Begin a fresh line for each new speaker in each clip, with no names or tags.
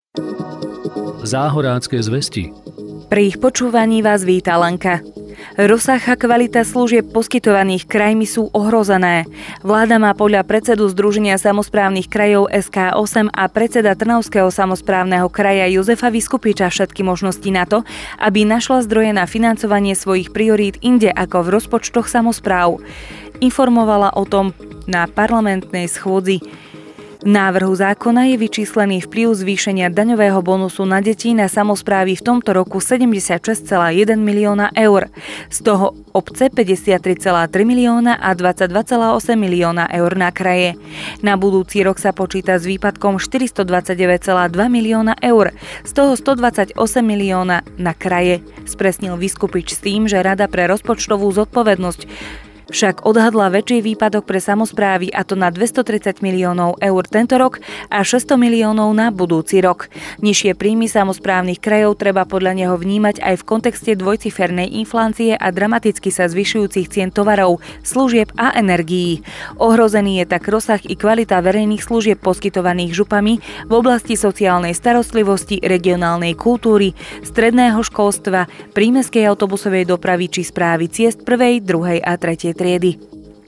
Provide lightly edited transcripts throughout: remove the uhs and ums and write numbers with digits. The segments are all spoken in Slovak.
Záhorácké zvesti.
Pri ich počúvaní vás víta Lenka. Rozsah a kvalita služieb poskytovaných krajmi sú ohrozené. Vláda má podľa predsedu Združenia samosprávnych krajov SK8 a predseda Trnavského samosprávneho kraja Jozefa Viskupiča všetky možnosti na to, aby našla zdroje na financovanie svojich priorít inde ako v rozpočtoch samospráv. Informovala o tom na parlamentnej schôdzi. V návrhu zákona je vyčíslený vplyv zvýšenia daňového bonusu na deti na samosprávy v tomto roku 76,1 milióna eur. Z toho obce 53,3 milióna a 22,8 milióna eur na kraje. Na budúci rok sa počíta s výpadkom 429,2 milióna eur, z toho 128 milióna na kraje. Spresnil Viskupič s tým, že Rada pre rozpočtovú zodpovednosť však odhadla väčší výpadok pre samosprávy, a to na 230 miliónov eur tento rok a 600 miliónov na budúci rok. Nižšie príjmy samosprávnych krajov treba podľa neho vnímať aj v kontexte dvojcifernej inflácie a dramaticky sa zvyšujúcich cien tovarov, služieb a energií. Ohrozený je tak rozsah i kvalita verejných služieb poskytovaných župami v oblasti sociálnej starostlivosti, regionálnej kultúry, stredného školstva, prímestskej autobusovej dopravy či správy ciest 1., 2. a 3. triedy.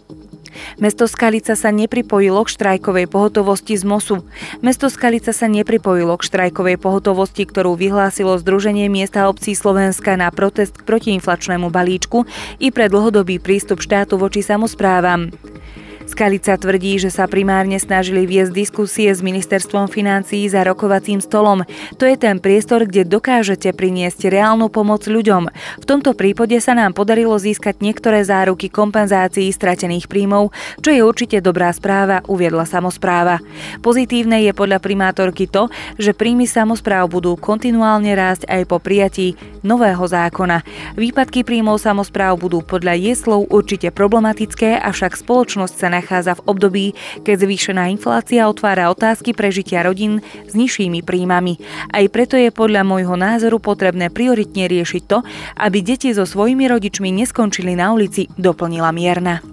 Mesto Skalica sa nepripojilo k štrajkovej pohotovosti z MOSu. Mesto Skalica sa nepripojilo k štrajkovej pohotovosti, ktorú vyhlásilo Združenie miest a obcí Slovenska na protest k protiinflačnému balíčku i pre dlhodobý prístup štátu voči samosprávam. Skalica tvrdí, že sa primárne snažili viesť diskusie s ministerstvom financií za rokovacím stolom. To je ten priestor, kde dokážete priniesť reálnu pomoc ľuďom. V tomto prípade sa nám podarilo získať niektoré záruky kompenzácií stratených príjmov, čo je určite dobrá správa, uviedla samospráva. Pozitívne je podľa primátorky to, že príjmy samospráv budú kontinuálne rásť aj po prijatí nového zákona. Výpadky príjmov samospráv budú podľa jej slov určite problematické, avšak spoločnosť sa nachádza v období, keď zvýšená inflácia otvára otázky prežitia rodín s nižšími príjmami. Aj preto je podľa môjho názoru potrebné prioritne riešiť to, aby deti so svojimi rodičmi neskončili na ulici, doplnila Mierna.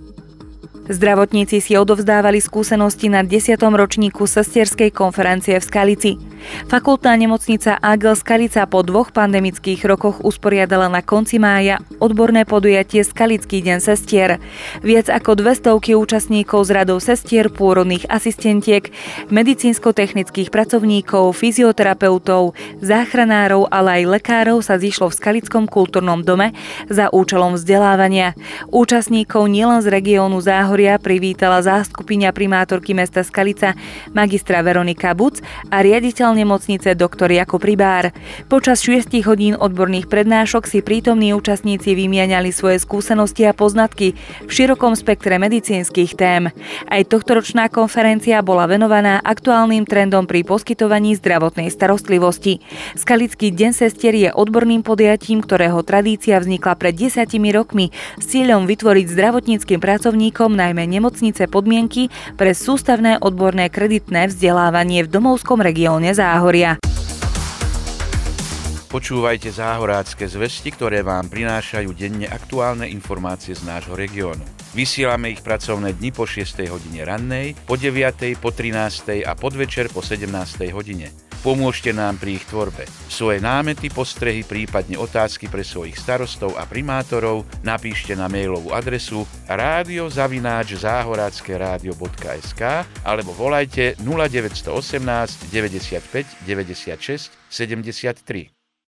Zdravotníci si odovzdávali skúsenosti na 10. ročníku sestierskej konferencie v Skalici. Fakultná nemocnica AGL Skalica po 2 pandemických rokoch usporiadala na konci mája odborné podujatie Skalický deň sestier. Viac ako 200 účastníkov z radov sestier, pôrodných asistentiek, medicínsko-technických pracovníkov, fyzioterapeutov, záchranárov, ale aj lekárov sa zišlo v Skalickom kultúrnom dome za účelom vzdelávania. Účastníkov nielen z regiónu Záhoria privítala zástupkyňa primátorky mesta Skalica magistra Veronika Buc a riaditeľ nemocnice doktor Jakub Rybár. Počas 6 hodín odborných prednášok si prítomní účastníci vymieniali svoje skúsenosti a poznatky v širokom spektre medicínskych tém. Aj tohtoročná konferencia bola venovaná aktuálnym trendom pri poskytovaní zdravotnej starostlivosti. Skalický deň sestier je odborným podujatím, ktorého tradícia vznikla pred 10 rokmi s cieľom vytvoriť zdravotníckym pracovníkom najmä nemocnice podmienky pre sústavné odborné kreditné vzdelávanie v domovskom regióne Záhoria.
Počúvajte záhorácké zvesti, ktoré vám prinášajú denne aktuálne informácie z nášho regiónu. Vysielame ich pracovné dni po 6. hodine rannej, po 9., po 13. a podvečer po 17. hodine. Pomôžte nám pri ich tvorbe. Svoje námety, postrehy, prípadne otázky pre svojich starostov a primátorov napíšte na mailovú adresu radio@zahorackeradio.sk alebo volajte 0918 95 96 73.